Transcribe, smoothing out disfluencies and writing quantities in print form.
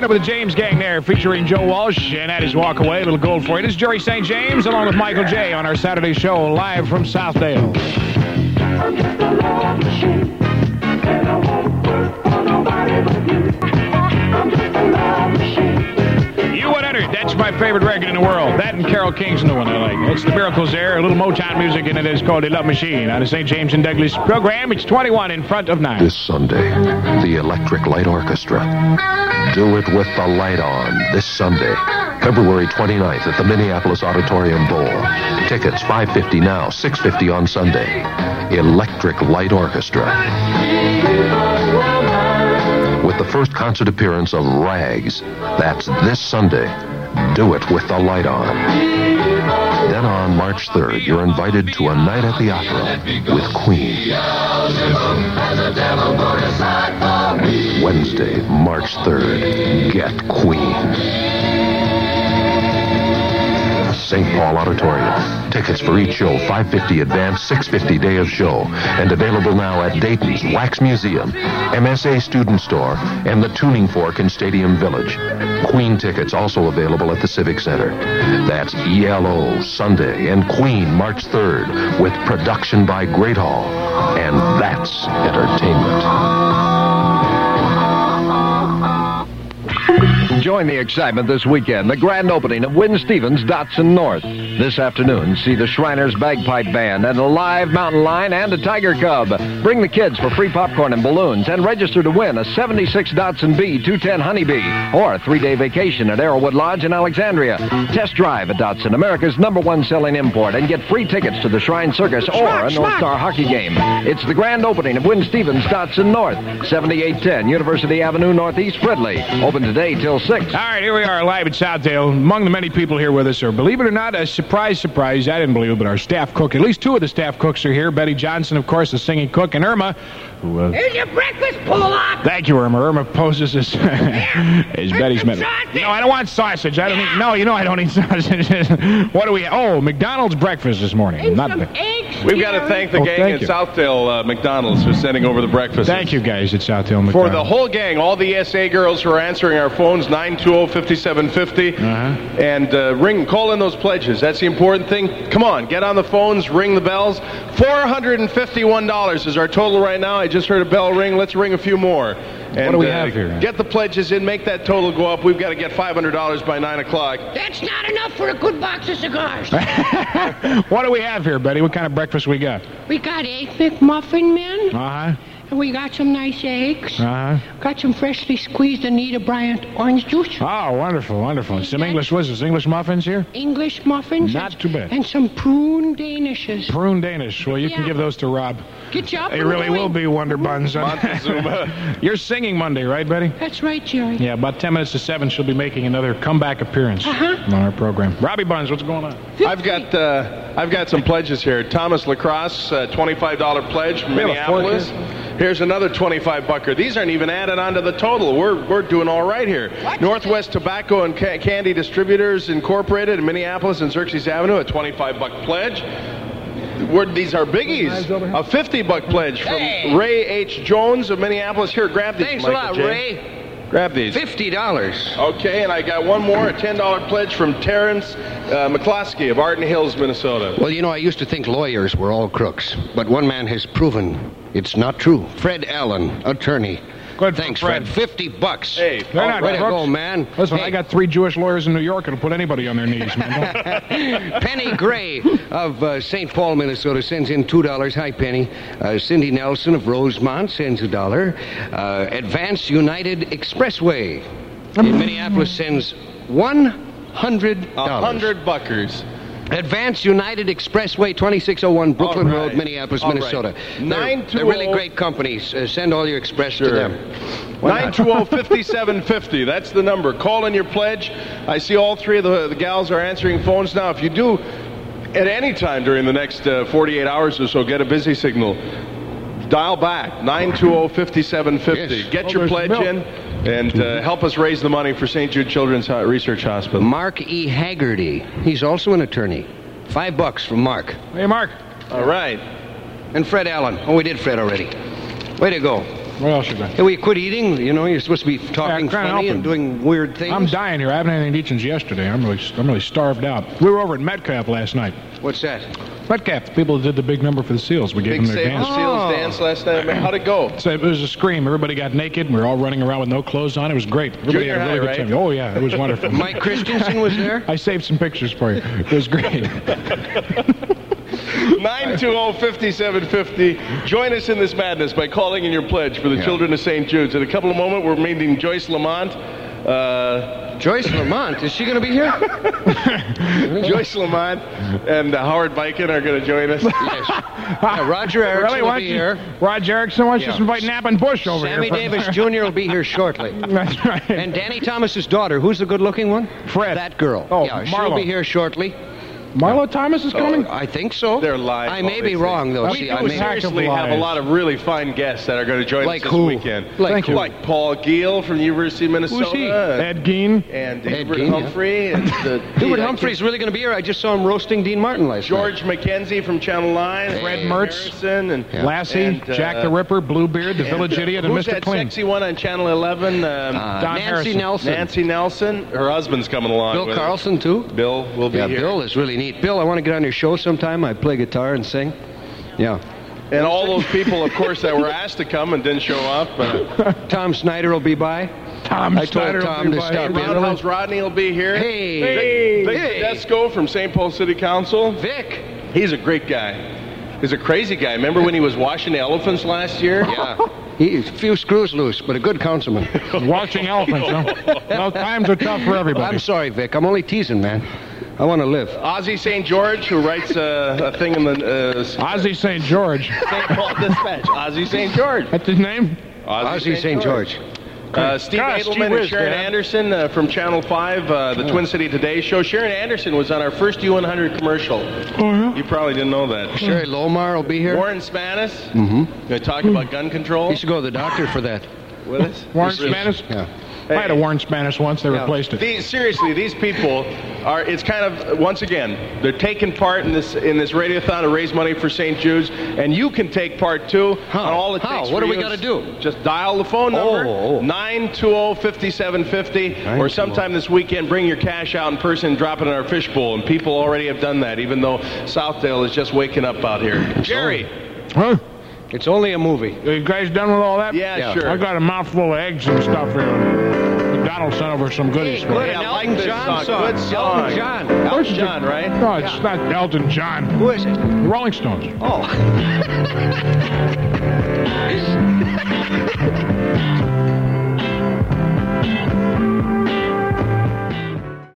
Started with the James Gang there, featuring Joe Walsh, and that is Walk Away, a little gold for you. This is Jerry St. James, along with Michael J. on our Saturday show, live from Southdale. I'm just a love machine, and I won't work for nobody but you. I'm just a love machine. You 100, that's my favorite record in the world. That and Carole King's new one I like. It's the Miracles there, a little Motown music, and it is called The Love Machine. On the St. James and Douglas program, it's 21 in front of 9. This Sunday, the Electric Light Orchestra. Do it with the light on this Sunday, February 29th at the Minneapolis Auditorium Bowl. Tickets $5.50 now, $6.50 on Sunday. Electric Light Orchestra. With the first concert appearance of Rags. That's this Sunday. Do it with the light on. Then on March 3rd, you're invited to a night at the opera with Queen. Wednesday, March 3rd, get Queen. St. Paul Auditorium. Tickets for each show, $5.50 advance, $6.50 day of show. And available now at Dayton's Wax Museum, MSA Student Store, and the Tuning Fork in Stadium Village. Queen tickets also available at the Civic Center. That's ELO Sunday and Queen March 3rd with production by Great Hall. And that's entertainment. Join the excitement this weekend, the grand opening of Wynn Stevens Dotson North. This afternoon, see the Shriners Bagpipe Band and a live mountain lion and a tiger cub. Bring the kids for free popcorn and balloons and register to win a 76 Datsun B 210 Honeybee or a 3-day vacation at Arrowwood Lodge in Alexandria. Test drive at Datsun, America's #1 selling import, and get free tickets to the Shrine Circus or a North Star hockey game. It's the grand opening of Wynn Stevens Dotson North, 7810 University Avenue Northeast, Fridley. Open today till 6. All right, here we are live at Southdale. Among the many people here with us are, believe it or not, a surprise, I didn't believe it, but our staff cook. At least 2 of the staff cooks are here. Betty Johnson, of course, the singing cook, and Irma, who... Here's your breakfast, Pollock. Thank you, Irma. Irma poses as Betty's middle. No, I don't want sausage. I don't need... No, you know I don't eat sausage. What do we... Oh, McDonald's breakfast this morning. And Not some bad. eggs. We've got to thank the gang at Southdale McDonald's for sending over the breakfast. Thank you, guys, at Southdale McDonald's. For the whole gang, all the SA girls who are answering our phones, 920-5750, and call in those pledges. That's the important thing. Come on, get on the phones, ring the bells. $451 is our total right now. I just heard a bell ring. Let's ring a few more. And, what do we have here? Get the pledges in, make that total go up. We've got to get $500 by 9 o'clock. That's not enough for a good box of cigars. What do we have here, Betty? What kind of breakfast we got? We got Egg McMuffin, man. Uh-huh. And we got some nice eggs. Uh-huh. Got some freshly squeezed Anita Bryant orange juice. Oh, wonderful, wonderful. Some English, what is this, English muffins here? English muffins. Not too bad. And some prune danishes. Prune Danish. Well, you can give those to Rob. Get you up. They really will be Wonder Buns. Montezuma. You're singing Monday, right, Betty? That's right, Jerry. Yeah, about 10 minutes to 7, she'll be making another comeback appearance on our program. Robbie Buns, what's going on? I've got some pledges here. Thomas Lacrosse, $25 pledge from Minneapolis. Here's another $25-bucker. These aren't even added onto the total. We're doing all right here. What? Northwest Tobacco and Candy Distributors Incorporated in Minneapolis and Xerxes Avenue, a $25 pledge. These are biggies. A $50 pledge from Ray H. Jones of Minneapolis. Here, grab these. Thanks Michael a lot, J. Ray. Grab these. $50. Okay, and I got one more, a $10 pledge from Terrence McCloskey of Arden Hills, Minnesota. Well, you know, I used to think lawyers were all crooks, but one man has proven it's not true. Fred Allen, attorney. Good. Thanks, Fred. $50. Hey, They're not way to crooks. go, man. Listen, Hey. I got 3 Jewish lawyers in New York. It'll put anybody on their knees, man. Penny Gray of St. Paul, Minnesota sends in $2. Hi, Penny. Cindy Nelson of Rosemont sends $1. Advance United Expressway in Minneapolis sends $100. $100. Advance United Expressway, 2601 Brooklyn All right. Road, Minneapolis, All right. Minnesota. 920 They're really great companies. Send all your express to them. 920-5750. That's the number. Call in your pledge. I see all 3 of the gals are answering phones now. If you do, at any time during the next 48 hours or so, get a busy signal, dial back, 920-5750. Yes. Get your pledge in and help us raise the money for St. Jude Children's Research Hospital. Mark E. Haggerty. He's also an attorney. $5 from Mark. Hey, Mark. All right. And Fred Allen. Oh, we did Fred already. Way to go. What else you got? Hey, will you quit eating? You know, you're supposed to be talking Yeah, kinda funny open. and doing weird things. I'm dying here. I haven't had anything to eat since yesterday. I'm really starved out. We were over at Metcalf last night. What's that? Metcalf, the people that did the big number for the Seals. We gave Big them their Save the dance. Seals dance last night. How'd it go? So it was a scream. Everybody got naked. We were all running around with no clothes on. It was great. Everybody Junior had a really high, good right? time. Oh, yeah. It was wonderful. Mike Christensen was there? I saved some pictures for you. It was great. 920-5750. Join us in this madness by calling in your pledge for the Children of St. Jude's. In a couple of moments, we're meeting Joyce Lamont. Joyce Lamont, is she going to be here? Joyce Lamont and Howard Viken are going to join us. Yes. Yeah, Roger Erickson Really? will Why be don't you- here. Roger Erickson, why don't you just invite Knapp and Bush over Sammy here? Davis Jr. will be here shortly. That's right. And Danny Thomas's daughter, who's the good-looking one? Fred. That girl. Oh, yeah, she'll Marlo. be here shortly. Marlo Thomas is coming? I think so. They're live. I may be wrong, though. We See, do I may seriously have a lot of really fine guests that are going to join Like us this who? weekend. Like who? Like Paul Giel from the University of Minnesota. Who's he? Ed Gein. And Ed Hubert Gein, yeah. Humphrey. And Hubert Humphrey's really going to be here. I just saw him roasting Dean Martin last night. George McKenzie from Channel 9. Fred Ray Mertz. Harrison, and Lassie, and, Jack the Ripper, Bluebeard, the Village Idiot, and who's Mr. that Clean. sexy one on Channel 11? Don Nancy Harrison. Nelson. Nancy Nelson. Her husband's coming along. Bill with her. Carlson, too. Bill will be Yeah, here. Bill is really neat. Bill, I want to get on your show sometime. I play guitar and sing. Yeah. And all those people, of course, that were asked to come and didn't show up. Tom Snyder will be by. Tom I told Snyder will Tom be to by. stop in. Roundhouse Rodney will be here. Hey. Vic Hey. Tedesco from St. Paul City Council. Vic. He's a great guy. He's a crazy guy. Remember when he was washing the elephants last year? Yeah. He's a few screws loose, but a good councilman. Watching elephants, huh? Well, times are tough for everybody. I'm sorry, Vic. I'm only teasing, man. I want to live. Ozzie St. George, who writes a thing in the Ozzie St. George. St. Paul Dispatch. Ozzie St. George. That's his name? Ozzie St. George. Steve Gosh, gee Edelman and whiz, Sharon Dad. Anderson from Channel 5, the Twin City Today show. Sharon Anderson was on our first U100 commercial. Oh, yeah? You probably didn't know that. Sherry Lomar will be here. Warren Spanis. Going to talk about gun control He should go to the doctor for that. with us. Warren Spanis? Yeah. I had a Warren Spanis once. They Yeah. replaced it. Seriously, these people are. It's kind of, once again, they're taking part in this radiothon to raise money for St. Jude's, and you can take part too. How? And all it How? takes What for do we you gotta is do? Just dial the phone number Oh. 920-5750, or sometime this weekend, bring your cash out in person and drop it in our fishbowl. And people already have done that, even though Southdale is just waking up out here. Jerry. Huh? It's only a movie. Are you guys done with all that? Yeah, sure. I got a mouthful of eggs and stuff here. McDonald's sent over some goodies for me. Hey, I like this John song. Good song. Elton John. Elton John, right? No, it's not Elton John. Who is it? The Rolling Stones. Oh.